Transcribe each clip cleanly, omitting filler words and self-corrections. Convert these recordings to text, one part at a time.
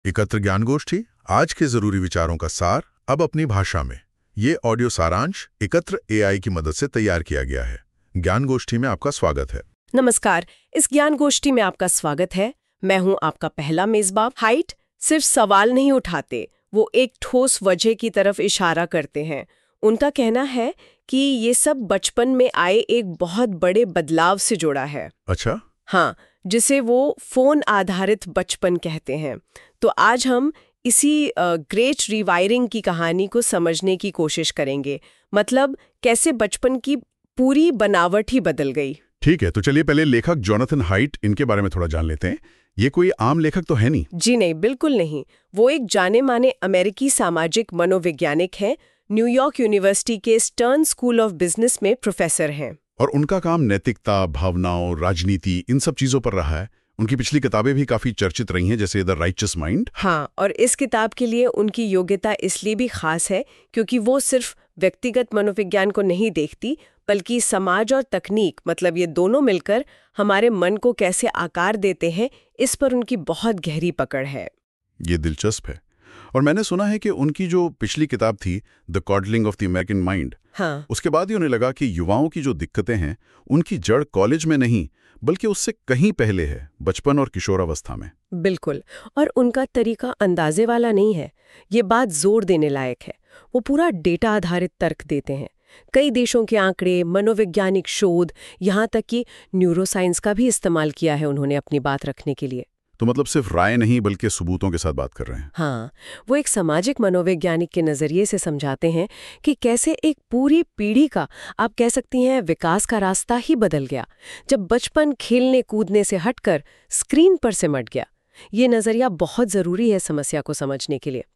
एकत्र ज्ञान गोष्ठी, आज के जरूरी विचारों का सार अब अपनी भाषा में। ये ऑडियो सारांश एकत्र एआई की मदद से तैयार किया गया है। ज्ञान गोष्ठी में आपका स्वागत है। नमस्कार, इस ज्ञान गोष्ठी में आपका स्वागत है। मैं हूं आपका पहला मेजबान। हाइट सिर्फ सवाल नहीं उठाते, वो एक ठोस वजह की तरफ इशारा करते हैं। उनका कहना है कि ये सब बचपन में आए एक बहुत बड़े बदलाव से जुड़ा है। अच्छा। हाँ, जिसे वो फोन आधारित बचपन कहते हैं। तो आज हम इसी ग्रेट रिवायरिंग की कहानी को समझने की कोशिश करेंगे। मतलब कैसे बचपन की पूरी बनावट ही बदल गई। ठीक है, तो चलिए पहले लेखक जोनाथन हाइट, इनके बारे में थोड़ा जान लेते हैं। ये कोई आम लेखक तो है नहीं? जी नहीं, बिल्कुल नहीं। वो एक जाने माने अमेरिकी सामाजिक मनोवैज्ञानिक हैं। न्यूयॉर्क यूनिवर्सिटी के स्टर्न स्कूल ऑफ बिजनेस में प्रोफेसर हैं। और उनका काम नैतिकता, भावनाओं, राजनीति, इन सब चीजों पर रहा है। उनकी पिछली किताबें भी काफी चर्चित रही हैं, जैसे द राइचस माइंड। हाँ, और इस किताब के लिए उनकी योग्यता इसलिए भी खास है क्योंकि वो सिर्फ व्यक्तिगत मनोविज्ञान को नहीं देखती, बल्कि समाज और तकनीक, मतलब ये दोनों मिलकर हमारे मन को कैसे आकार देते हैं, इस पर उनकी बहुत गहरी पकड़ है। ये दिलचस्प है। और मैंने सुना है कि उनकी जो पिछली किताब थी, the coddling of the American mind, हाँ, उसके बाद ही उन्हें लगा कि युवाओं की जो दिक्कतें हैं, उनकी जड़ कॉलेज में नहीं, बल्कि उससे कहीं पहले है, बचपन और किशोरावस्था में। बिल्कुल। और उनका तरीका अंदाजे वाला नहीं है, ये बात जोर देने लायक है। वो पूरा डेटा आधारित तर्क देते हैं। कई देशों के आंकड़े, मनोवैज्ञानिक शोध, यहाँ तक कि न्यूरोसाइंस का भी इस्तेमाल किया है उन्होंने अपनी बात रखने के लिए। तो मतलब सिर्फ राय नहीं, बल्कि सबूतों के साथ बात कर रहे हैं। हाँ, वो एक सामाजिक मनोवैज्ञानिक के नजरिए से समझाते हैं कि कैसे एक पूरी पीढ़ी का, आप कह सकती हैं, विकास का रास्ता ही बदल गया जब बचपन खेलने कूदने से हटकर स्क्रीन पर सिमट गया। ये नजरिया बहुत जरूरी है समस्या को समझने के लिए।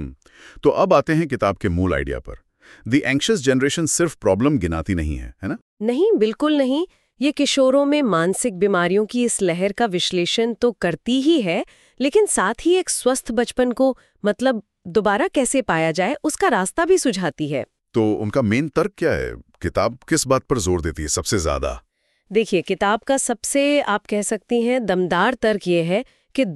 तो अब आते हैं किताब के मूल आइडिया पर। द एंग्शियस जनरेशन सिर्फ प्रॉब्लम गिनाती नहीं है ना? नहीं, बिल्कुल नहीं। ये किशोरों में मानसिक बीमारियों की इस लहर का विश्लेषण तो करती ही है, लेकिन साथ ही एक स्वस्थ बचपन को, मतलब दोबारा कैसे पाया जाए, उसका रास्ता भी सुझाती है। तो उनका मेन तर्क क्या है? किताब किस बात पर जोर देती है सबसे ज्यादा? देखिए, किताब का सबसे, आप कह सकती हैं, दमदार तर्क ये है कि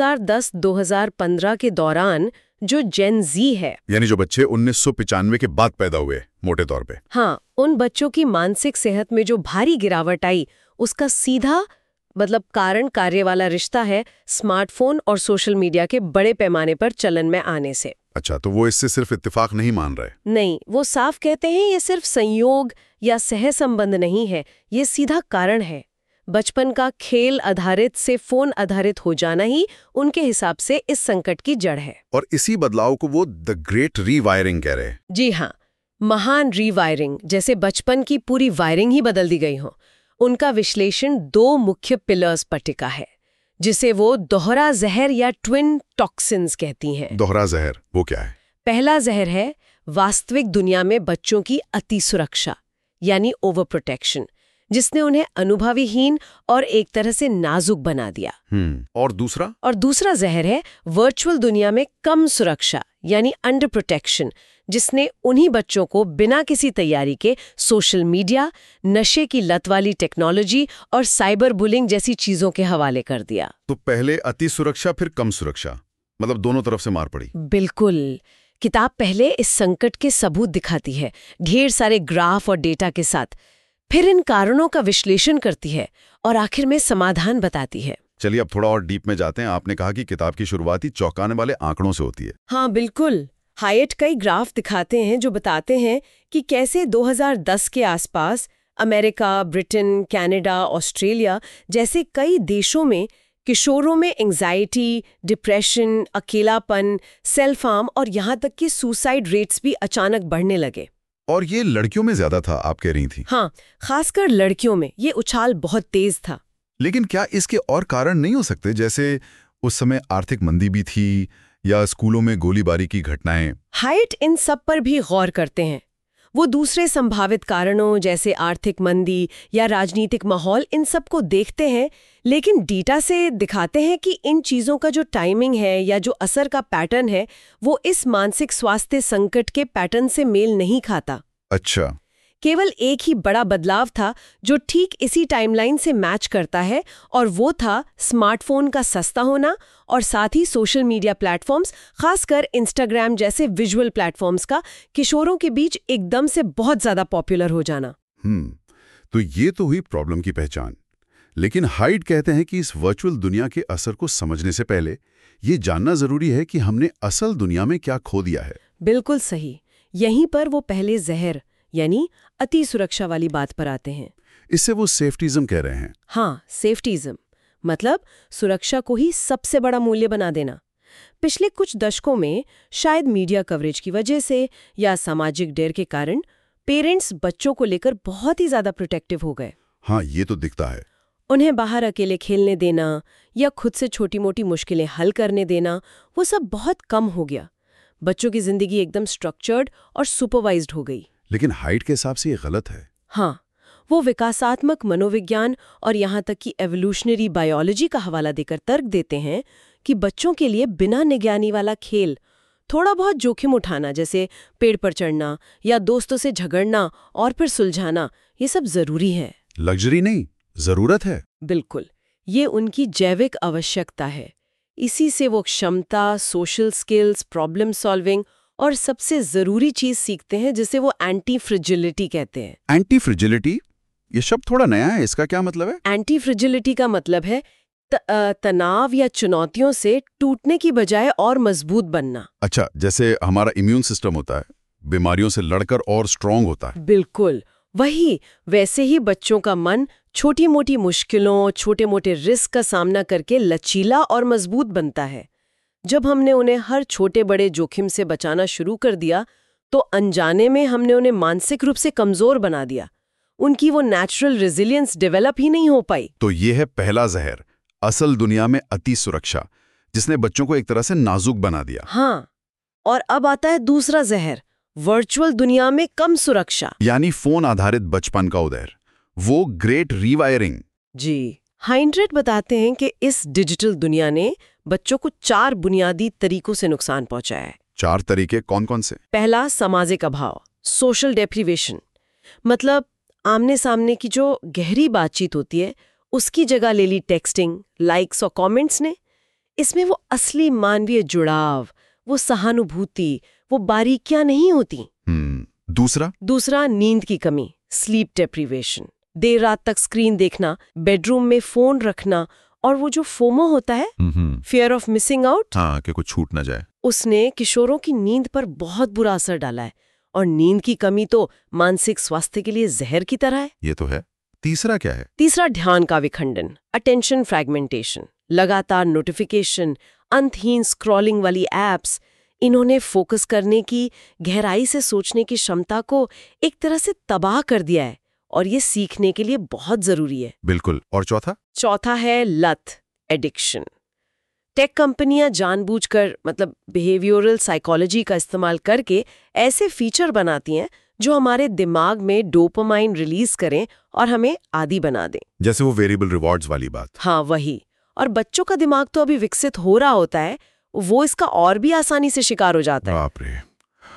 2010-2015 के दौरान जो जेन जी है, यानी जो बच्चे 1995 के बाद पैदा हुए, मोटे तौर पे, हाँ, उन बच्चों की मानसिक सेहत में जो भारी गिरावट आई, उसका सीधा मतलब कारण कार्य वाला रिश्ता है स्मार्टफोन और सोशल मीडिया के बड़े पैमाने पर चलन में आने से। अच्छा, तो वो इससे सिर्फ इत्तेफाक नहीं मान रहे? नहीं, वो साफ कहते हैं ये सिर्फ संयोग या सह संबंध नहीं है, ये सीधा कारण है। बचपन का खेल आधारित से फोन आधारित हो जाना ही उनके हिसाब से इस संकट की जड़ है। और इसी बदलाव को वो द ग्रेट रीवायरिंग कह रहे हैं। जी हाँ, महान रीवायरिंग, जैसे बचपन की पूरी वायरिंग ही बदल दी गई हो। उनका विश्लेषण 2 मुख्य पिलर्स पर टिका है, जिसे वो दोहरा जहर या ट्विन टॉक्सिन्स कहती हैं। दोहरा जहर वो क्या है? पहला जहर है वास्तविक दुनिया में बच्चों की अति सुरक्षा, यानी ओवर प्रोटेक्शन, जिसने उन्हें अनुभवहीन और एक तरह से नाजुक बना दिया। और दूसरा जहर है वर्चुअल दुनिया में कम सुरक्षा, यानी अंडर प्रोटेक्शन, जिसने उन्हीं बच्चों को बिना किसी तैयारी के सोशल मीडिया, नशे की लत वाली टेक्नोलॉजी और साइबर बुलिंग जैसी चीजों के हवाले कर दिया। तो पहले अति सुरक्षा, फिर कम सुरक्षा, मतलब दोनों तरफ से मार पड़ी। बिल्कुल। किताब पहले इस संकट के सबूत दिखाती है, ढेर सारे ग्राफ और डेटा के साथ, फिर इन कारणों का विश्लेषण करती है और आखिर में समाधान बताती है। चलिए अब थोड़ा और डीप में जाते हैं। आपने कहा कि किताब की शुरुआत ही चौंकाने वाले आंकड़ों से होती है। हाँ, बिल्कुल। हाइट कई ग्राफ दिखाते हैं जो बताते हैं कि कैसे 2010 के आसपास अमेरिका, ब्रिटेन, कनाडा, ऑस्ट्रेलिया जैसे कई देशों में किशोरों में एंजाइटी, डिप्रेशन, अकेलापन, सेल्फ हार्म और यहाँ तक कि सुसाइड रेट्स भी अचानक बढ़ने लगे। और ये लड़कियों में ज्यादा था, आप कह रही थी? हाँ, खासकर लड़कियों में ये उछाल बहुत तेज था। लेकिन क्या इसके और कारण नहीं हो सकते, जैसे उस समय आर्थिक मंदी भी थी या स्कूलों में गोलीबारी की घटनाएं? हाइट इन सब पर भी गौर करते हैं। वो दूसरे संभावित कारणों जैसे आर्थिक मंदी या राजनीतिक माहौल, इन सब को देखते हैं, लेकिन डेटा से दिखाते हैं कि इन चीज़ों का जो टाइमिंग है या जो असर का पैटर्न है, वो इस मानसिक स्वास्थ्य संकट के पैटर्न से मेल नहीं खाता। अच्छा। केवल एक ही बड़ा बदलाव था जो ठीक इसी टाइमलाइन से मैच करता है, और वो था स्मार्टफोन का सस्ता होना और साथ ही सोशल मीडिया प्लेटफॉर्म्स, खासकर इंस्टाग्राम जैसे विजुअल प्लेटफॉर्म्स का किशोरों के बीच एकदम से बहुत ज्यादा पॉपुलर हो जाना। तो ये तो हुई प्रॉब्लम की पहचान। लेकिन हाइड कहते हैं कि इस वर्चुअल दुनिया के असर को समझने से पहले ये जानना जरूरी है कि हमने असल दुनिया में क्या खो दिया है। बिल्कुल सही। यहीं पर वो पहले जहर यानी अति सुरक्षा वाली बात पर आते हैं। इससे वो सेफ्टिज्म कह रहे हैं। हाँ, सेफ्टिज्म मतलब सुरक्षा को ही सबसे बड़ा मूल्य बना देना। पिछले कुछ दशकों में शायद मीडिया कवरेज की वजह से या सामाजिक डर के कारण पेरेंट्स बच्चों को लेकर बहुत ही ज्यादा प्रोटेक्टिव हो गए। हाँ, ये तो दिखता है। उन्हें बाहर अकेले खेलने देना या खुद से छोटी मोटी मुश्किलें हल करने देना, वो सब बहुत कम हो गया। बच्चों की जिंदगी एकदम स्ट्रक्चर्ड और सुपरवाइज्ड हो गई। लेकिन हाइड के हिसाब से ये गलत है। हाँ, वो विकासात्मक मनोविज्ञान और यहाँ तक कि एवोल्यूशनरी बायोलॉजी का हवाला देकर तर्क देते हैं कि बच्चों के लिए बिना निगरानी वाला खेल, थोड़ा बहुत जोखिम उठाना जैसे पेड़ पर चढ़ना या दोस्तों से झगड़ना और फिर सुलझाना, ये सब जरूरी है। लग्जरी नहीं, जरूरत है। बिल्कुल, ये उनकी जैविक आवश्यकता है। इसी से वो क्षमता, सोशल स्किल्स, प्रॉब्लम सॉल्विंग और सबसे जरूरी चीज सीखते हैं जिसे वो एंटी फ्रिजिलिटी कहते हैं। एंटी फ्रिजिलिटी, ये शब्द थोड़ा नया है, इसका क्या मतलब है? एंटी फ्रिजिलिटी का मतलब है तनाव या चुनौतियों से टूटने की बजाय और मजबूत बनना। अच्छा, जैसे हमारा इम्यून सिस्टम होता है, बीमारियों से लड़कर और स्ट्रांग होता है। बिल्कुल वही, वैसे ही बच्चों का मन छोटी मोटी मुश्किलों, छोटे मोटे रिस्क का सामना करके लचीला और मजबूत बनता है। जब हमने उन्हें हर छोटे बड़े जोखिम से बचाना शुरू कर दिया तो अनजाने में हमने उन्हें मानसिक रूप से कमजोर बना दिया। उनकी वो नेचुरल रेजिलियंस डेवलप ही नहीं हो पाई। तो ये है पहला जहर, असल दुनिया में अति सुरक्षा, जिसने बच्चों को एक तरह से नाजुक बना दिया। हाँ, और अब आता है दूसरा जहर, वर्चुअल दुनिया में कम सुरक्षा, यानी फोन आधारित बचपन का उदय, वो ग्रेट रीवायरिंग। जी, हाइंड्रेट बताते हैं कि इस डिजिटल दुनिया ने बच्चों को 4 बुनियादी तरीकों से नुकसान पहुंचाया है। 4 तरीके कौन कौन से? पहला, सामाजिक अभाव, सोशल डेप्रिवेशन, मतलब आमने सामने की जो गहरी बातचीत होती है उसकी जगह ले ली टेक्सटिंग, लाइक्स और कमेंट्स ने। इसमें वो असली मानवीय जुड़ाव, वो सहानुभूति, वो बारीकियां नहीं होती। दूसरा, नींद की कमी, स्लीप डेप्रिवेशन, देर रात तक स्क्रीन देखना, बेडरूम में फोन रखना, और वो जो फोमो होता है, फियर ऑफ मिसिंग आउट, हाँ, कि कुछ छूट ना जाए, उसने किशोरों की नींद पर बहुत बुरा असर डाला है। और नींद की कमी तो मानसिक स्वास्थ्य के लिए जहर की तरह है। ये तो है। तीसरा क्या है? तीसरा, ध्यान का विखंडन, अटेंशन फ्रैगमेंटेशन, लगातार नोटिफिकेशन, अंतहीन स्क्रॉलिंग वाली एप्स, इन्होंने फोकस करने की, गहराई से सोचने की क्षमता को एक तरह से तबाह कर दिया है, और ये सीखने के लिए बहुत जरूरी है। बिल्कुल। और चौथा है लत, एडिक्शन। टेक कंपनियां जानबूझकर, मतलब बिहेवियरल साइकोलॉजी का इस्तेमाल करके ऐसे फीचर बनाती हैं जो हमारे दिमाग में डोपामाइन रिलीज करें और हमें आदी बना दें। जैसे वो वेरिएबल रिवॉर्ड्स वाली बात। हाँ, वही। और बच्चों का दिमाग तो अभी विकसित हो रहा होता है, वो इसका और भी आसानी से शिकार हो जाता है। बाप रे,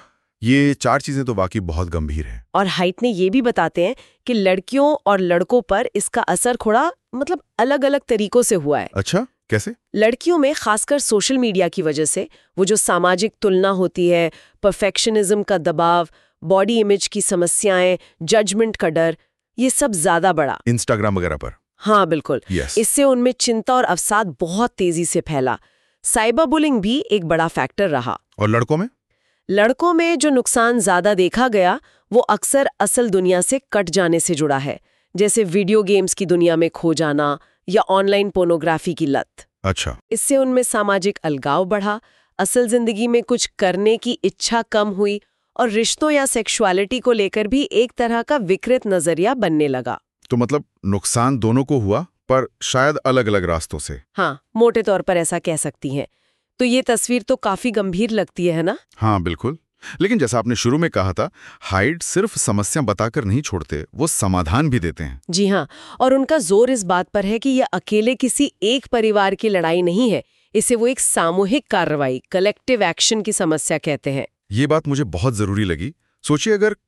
ये 4 चीजें तो वाकई बहुत गंभीर हैं। और हाइट ने ये भी बताते हैं कि लड़कियों और लड़कों पर इसका असर थोड़ा मतलब अलग अलग तरीकों से हुआ है। अच्छा, कैसे? लड़कियों में खासकर सोशल मीडिया की वजह से वो जो सामाजिक तुलना होती है, परफेक्शनिज्म का दबाव, बॉडी इमेज की समस्याएं, जजमेंट का डर, ये सब ज्यादा बढ़ा। इंस्टाग्राम वगैरह पर? हाँ, बिल्कुल। Yes. इससे उनमें चिंता और अवसाद बहुत तेजी से फैला। साइबर बुलिंग भी एक बड़ा फैक्टर रहा। और लड़कों में जो नुकसान ज्यादा देखा गया वो अक्सर असल दुनिया से कट जाने से जुड़ा है, जैसे वीडियो गेम्स की दुनिया में खो जाना या ऑनलाइन पोर्नोग्राफी की लत। अच्छा। इससे उनमें सामाजिक अलगाव बढ़ा, असल जिंदगी में कुछ करने की इच्छा कम हुई, और रिश्तों या सेक्सुअलिटी को लेकर भी एक तरह का विकृत नजरिया बनने लगा। तो मतलब नुकसान दोनों को हुआ, पर शायद अलग अलग रास्तों से। हाँ, मोटे तौर पर ऐसा कह सकती हैं। तो ये तस्वीर तो काफी गंभीर लगती है ना? हाँ, बिल्कुल। लेकिन जैसा आपने शुरू में कहा था, हाइड सिर्फ समस्या बताकर नहीं छोड़ते, वो समाधान भी देते हैं। जी हाँ, और उनका जोर इस बात पर है कि यह अकेले किसी एक परिवार की लड़ाई नहीं है, इसे वो एक सामूहिक कार्रवाई, कलेक्टिव एक्शन की समस्या कहते हैं। ये बात मुझे बहुत जरूरी लगी। सोचिए, अगर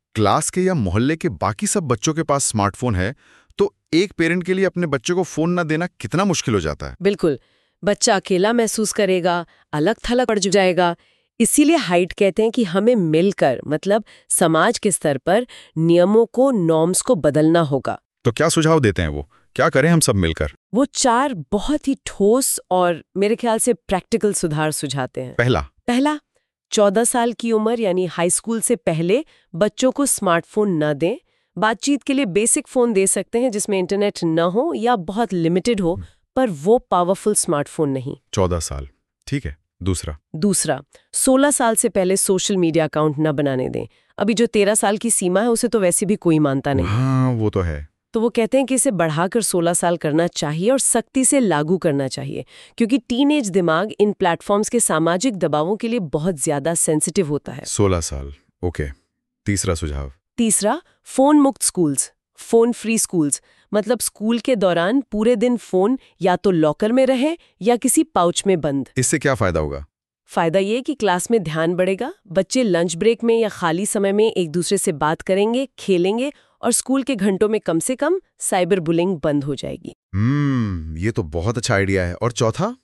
क्लास के या मोहल्ले के बाकी सब बच्चों के पास स्मार्टफोन है, तो एक पेरेंट के लिए अपने बच्चे को फोन न देना कितना मुश्किल हो जाता है। बिल्कुल, बच्चा अकेला महसूस करेगा, अलग थलग पड़ जाएगा। इसीलिए हाइट कहते हैं कि हमें मिलकर, मतलब समाज के स्तर पर नियमों को, नॉर्म्स को बदलना होगा। तो क्या सुझाव देते हैं वो? क्या करें हम सब मिलकर? वो 4 बहुत ही ठोस और मेरे ख्याल से प्रैक्टिकल सुधार सुझाते हैं। पहला, 14 साल की उम्र यानी हाई स्कूल से पहले बच्चों को स्मार्टफोन न दें। बातचीत के लिए बेसिक फोन दे सकते हैं जिसमें इंटरनेट न हो या बहुत लिमिटेड हो, पर वो पावरफुल स्मार्टफोन नहीं। 14 साल, ठीक है। दूसरा, 16 साल से पहले सोशल मीडिया अकाउंट न बनाने दें। अभी जो 13 साल की सीमा है उसे तो वैसे भी कोई मानता नहीं। हाँ, वो तो है। तो वो कहते हैं कि इसे बढ़ाकर 16 साल करना चाहिए और सख्ती से लागू करना चाहिए, क्योंकि टीनेज दिमाग इन प्लेटफॉर्म्स के सामाजिक दबावों के लिए बहुत ज्यादा सेंसिटिव होता है। 16 साल, ओके। तीसरा, फोन मुक्त स्कूल्स, फोन फ्री स्कूल्स, मतलब स्कूल के दौरान पूरे दिन फोन या तो लॉकर में रहे या किसी पाउच में बंद। इससे क्या फायदा होगा? फायदा ये कि क्लास में ध्यान बढ़ेगा, बच्चे लंच ब्रेक में या खाली समय में एक दूसरे से बात करेंगे, खेलेंगे, और स्कूल के घंटों में कम से कम साइबर बुलिंग बंद हो जाएगी। ये तो बहुत अच्छा आइडिया है। और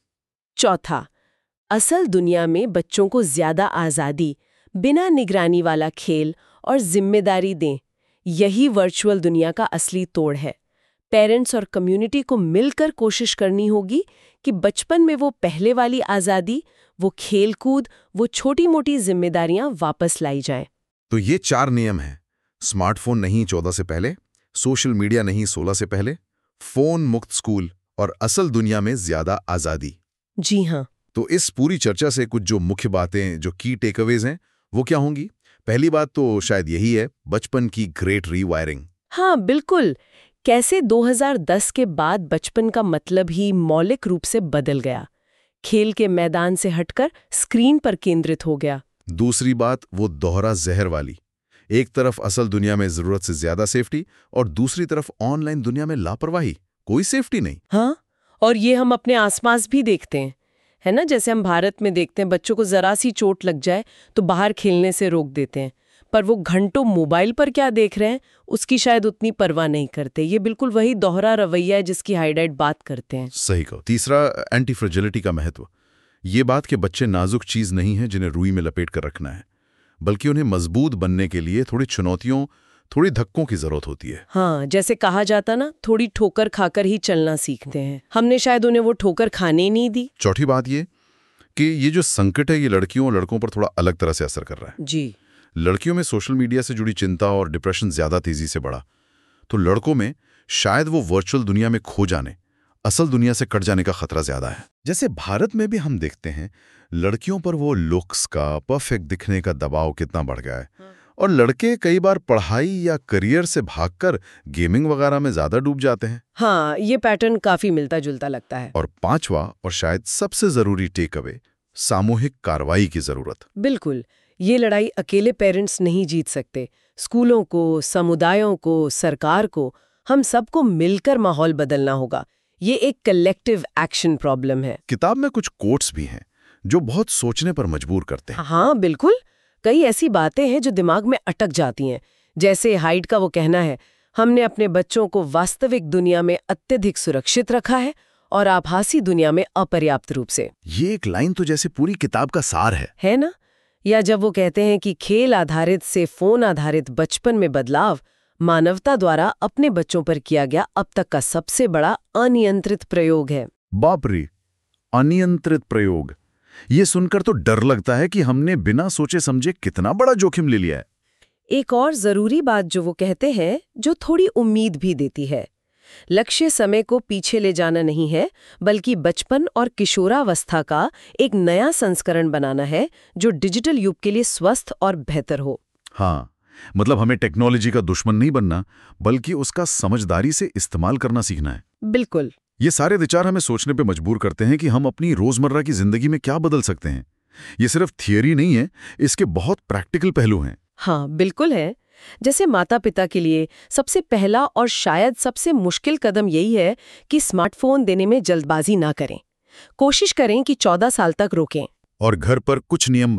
चौथा, असल दुनिया में बच्चों को ज्यादा आज़ादी, बिना निगरानी वाला खेल और जिम्मेदारी दें। यही वर्चुअल दुनिया का असली तोड़ है। पेरेंट्स और कम्युनिटी को मिलकर कोशिश करनी होगी कि बचपन में वो पहले वाली आज़ादी, वो खेल-कूद, वो छोटी-मोटी जिम्मेदारियां वापस लाई जाएं। तो ये 4 नियम हैं। स्मार्टफोन नहीं 14 से पहले, सोशल मीडिया नहीं 16 से पहले, फोन मुक्त स्कूल और असल दुनिया में ज्यादा आज़ादी। जी हाँ। तो इस पूरी चर्चा से कुछ जो मुख्य बातें, जो की टेकअवेज हैं, वो क्या होंगी? पहली बात तो शायद यही है, बचपन की ग्रेट रीवायरिंग। हाँ बिल्कुल, कैसे 2010 के बाद बचपन का मतलब ही मौलिक रूप से बदल गया। खेल के मैदान से हटकर स्क्रीन पर केंद्रित हो गया। दूसरी बात वो दोहरा जहर वाली, एक तरफ असल दुनिया में जरूरत से ज्यादा सेफ्टी और दूसरी तरफ ऑनलाइन दुनिया में लापरवाही, कोई सेफ्टी नहीं। हाँ, और ये हम अपने आसपास भी देखते हैं, है ना? जैसे हम भारत में देखते हैं, बच्चों को जरा सी चोट लग जाए तो बाहर खेलने से रोक देते हैं, पर वो घंटों मोबाइल पर क्या देख रहे हैं उसकी शायद उतनी परवाह नहीं करते। ये बिल्कुल वही दोहरा रवैया है जिसकी हाइलाइट बात करते हैं। सही कहो। तीसरा, एंटी फ्रेजिलिटी का महत्व। ये बात कि बच्चे नाजुक चीज नहीं है जिन्हें रुई में लपेट कर रखना है, बल्कि उन्हें मजबूत बनने के लिए थोड़ी चुनौतियों, थोड़ी धक्कों की जरूरत होती है। हाँ, जैसे कहा जाता ना, थोड़ी ठोकर खाकर ही चलना सीखते हैं। हमने शायद उन्हें वो ठोकर खाने ही नहीं दी। चौथी बात ये कि ये जो संकट है ये लड़कियों और लड़कों पर थोड़ा अलग तरह से असर कर रहा है। जी। लड़कियों में सोशल मीडिया से जुड़ी चिंता और डिप्रेशन ज्यादा तेजी से बढ़ा, तो लड़कों में शायद वो वर्चुअल दुनिया में खो जाने, असल दुनिया से कट जाने का खतरा ज्यादा है। जैसे भारत में भी हम देखते हैं लड़कियों पर वो लुक्स का, परफेक्ट दिखने का दबाव कितना बढ़ गया है। और लड़के कई बार पढ़ाई या करियर से भागकर गेमिंग वगैरह में ज्यादा डूब जाते हैं। हाँ, ये पैटर्न काफी मिलता जुलता लगता है। और पांचवा और शायद सबसे जरूरी टेक अवे, सामूहिक कार्रवाई की जरूरत। बिल्कुल, ये लड़ाई अकेले पेरेंट्स नहीं जीत सकते। स्कूलों को, समुदायों को, सरकार को, हम सबको मिलकर माहौल बदलना होगा। ये एक कलेक्टिव एक्शन प्रॉब्लम है। किताब में कुछ कोट्स भी हैं जो बहुत सोचने पर मजबूर करते हैं। हाँ बिल्कुल, कई ऐसी बातें हैं जो दिमाग में अटक जाती हैं। जैसे हाइड का वो कहना है, हमने अपने बच्चों को वास्तविक दुनिया में अत्यधिक सुरक्षित रखा है और आभासी दुनिया में अपर्याप्त रूप से। ये एक लाइन तो जैसे पूरी किताब का सार है ना? या जब वो कहते हैं कि खेल आधारित से फोन आधारित बचपन में बदलाव मानवता द्वारा अपने बच्चों पर किया गया अब तक का सबसे बड़ा अनियंत्रित प्रयोग है। बाप रे, अनियंत्रित प्रयोग। ये सुनकर तो डर लगता है कि हमने बिना सोचे समझे कितना बड़ा जोखिम ले लिया है। एक और जरूरी बात जो वो कहते हैं, जो थोड़ी उम्मीद भी देती है, लक्ष्य समय को पीछे ले जाना नहीं है, बल्कि बचपन और किशोरावस्था का एक नया संस्करण बनाना है जो डिजिटल युग के लिए स्वस्थ और बेहतर हो। हाँ, मतलब हमें टेक्नोलॉजी का दुश्मन नहीं बनना, बल्कि उसका समझदारी से इस्तेमाल करना सीखना है। बिल्कुल। ये सारे विचार हमें सोचने पे मजबूर करते हैं कि हम अपनी रोजमर्रा की जिंदगी में क्या बदल सकते हैं। ये सिर्फ थियरी नहीं है, इसके बहुत प्रैक्टिकल पहलू हैं। हाँ बिल्कुल है। जैसे माता पिता के लिए सबसे पहला और शायद सबसे मुश्किल कदम यही है कि स्मार्टफोन देने में जल्दबाजी ना करें। कोशिश करें कि 14 साल तक रोकें। और घर पर कुछ नियम बनाएं।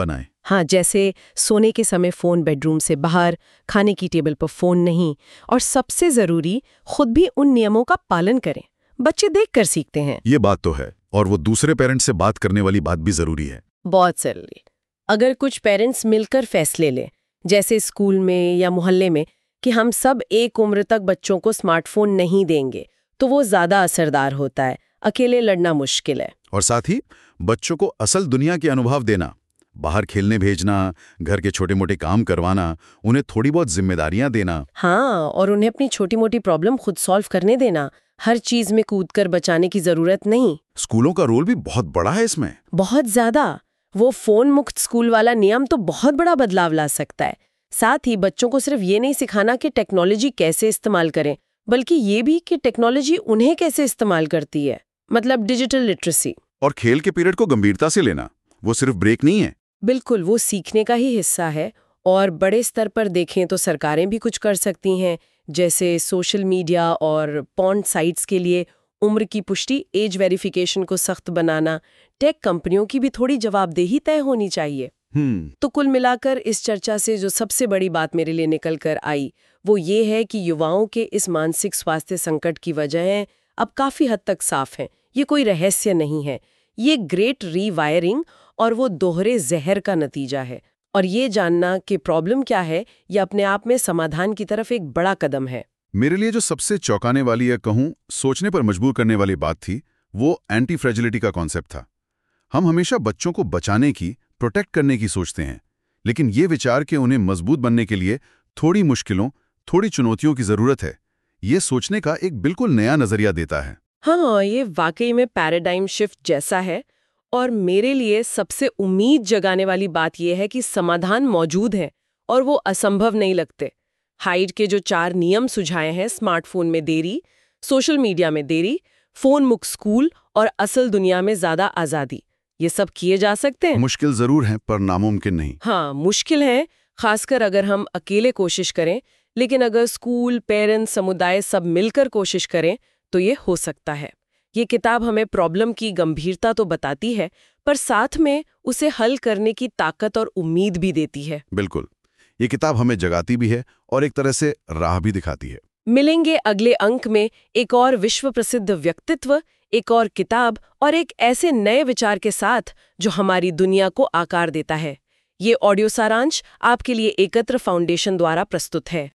हाँ, जैसे सोने के समय फ़ोन बेडरूम से बाहर, खाने की टेबल पर फ़ोन नहीं, और सबसे ज़रूरी, खुद भी उन नियमों का पालन करें। बच्चे देखकर सीखते हैं। ये बात तो है, और वो दूसरे पेरेंट्स से बात करने वाली बात भी जरूरी है। बहुत ज़रूरी। अगर कुछ पेरेंट्स मिलकर फैसले लें, जैसे स्कूल में या मोहल्ले में, कि हम सब एक उम्र तक बच्चों को स्मार्टफोन नहीं देंगे, तो वो ज़्यादा असरदार होता है। अकेले लड़ना मुश्किल है। और साथ ही बच्चों को असल दुनिया के अनुभव देना, बाहर खेलने भेजना, घर के छोटे मोटे काम करवाना, उन्हें थोड़ी बहुत जिम्मेदारियां देना। हाँ, और उन्हें अपनी छोटी मोटी प्रॉब्लम खुद सॉल्व करने देना। हर चीज में कूदकर बचाने की जरूरत नहीं। स्कूलों का रोल भी बहुत बड़ा है इसमें। बहुत ज्यादा। वो फोन मुक्त स्कूल वाला नियम तो बहुत बड़ा बदलाव ला सकता है। साथ ही बच्चों को सिर्फ ये नहीं सिखाना कि टेक्नोलॉजी कैसे इस्तेमाल करें, बल्कि ये भी कि टेक्नोलॉजी उन्हें कैसे इस्तेमाल करती है, मतलब डिजिटल लिटरेसी। और खेल के पीरियड को गंभीरता से लेना, वो सिर्फ ब्रेक नहीं है। बिल्कुल, वो सीखने का ही हिस्सा है। और बड़े स्तर पर देखें तो सरकारें भी कुछ कर सकती हैं, जैसे सोशल मीडिया और पॉर्न साइट्स के लिए उम्र की पुष्टि, एज वेरिफिकेशन को सख्त बनाना। टेक कंपनियों की भी थोड़ी जवाबदेही तय होनी चाहिए। तो कुल मिलाकर इस चर्चा से जो सबसे बड़ी बात मेरे लिए निकल कर आई, वो ये है कि युवाओं के इस मानसिक स्वास्थ्य संकट की वजहें अब काफी हद तक साफ हैं। ये कोई रहस्य नहीं है। ये ग्रेट रीवायरिंग और वो दोहरे जहर का नतीजा है। और ये जानना कि प्रॉब्लम क्या है, ये अपने आप में समाधान की तरफ एक बड़ा कदम है। मेरे लिए जो सबसे चौंकाने वाली या कहूं सोचने पर मजबूर करने वाली बात थी, वो एंटी फ्रेजिलिटी का कॉन्सेप्ट था। हम हमेशा बच्चों को बचाने की, प्रोटेक्ट करने की सोचते हैं, लेकिन ये विचार कि उन्हें मजबूत बनने के लिए थोड़ी मुश्किलों, थोड़ी चुनौतियों की जरूरत है, ये सोचने का एक बिल्कुल नया नजरिया देता है। हाँ, ये वाकई में पैराडाइम शिफ्ट जैसा है। और मेरे लिए सबसे उम्मीद जगाने वाली बात यह है कि समाधान मौजूद है और वो असंभव नहीं लगते। हाइड के जो 4 नियम सुझाए हैं, स्मार्टफोन में देरी, सोशल मीडिया में देरी, फोन मुक्त स्कूल और असल दुनिया में ज्यादा आजादी, ये सब किए जा सकते हैं। मुश्किल जरूर है, पर नामुमकिन नहीं। हाँ, मुश्किल है, खासकर अगर हम अकेले कोशिश करें, लेकिन अगर स्कूल, पेरेंट्स, समुदाय सब मिलकर कोशिश करें तो ये हो सकता है। ये किताब हमें प्रॉब्लम की गंभीरता तो बताती है, पर साथ में उसे हल करने की ताकत और उम्मीद भी देती है। बिल्कुल, ये किताब हमें जगाती भी है और एक तरह से राह भी दिखाती है। मिलेंगे अगले अंक में एक और विश्व प्रसिद्ध व्यक्तित्व, एक और किताब और एक ऐसे नए विचार के साथ जो हमारी दुनिया को आकार देता है। ये ऑडियो सारांश आपके लिए एकत्र फाउंडेशन द्वारा प्रस्तुत है।